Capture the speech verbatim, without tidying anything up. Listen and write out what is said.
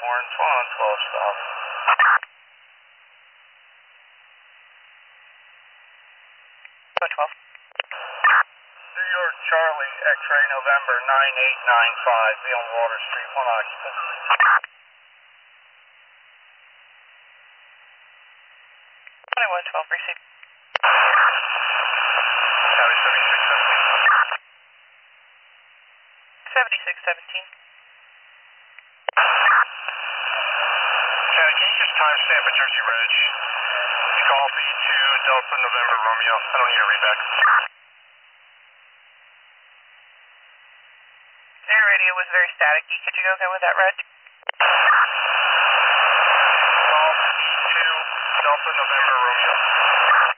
Horn, twelve twelve stop. twelve twelve. New York Charlie, X-ray November nine eight nine five, be on Water Street, one occupant. twenty-one twelve, received. Cali seventy-six seventeen. seventy-six seventeen. Cali, can you just timestamp at Jersey Reg? Golf E two, Delta November Romeo. I don't need a readback. Your radio was very staticky. Could you go again with that, Reg? Golf E two, Delta November Romeo.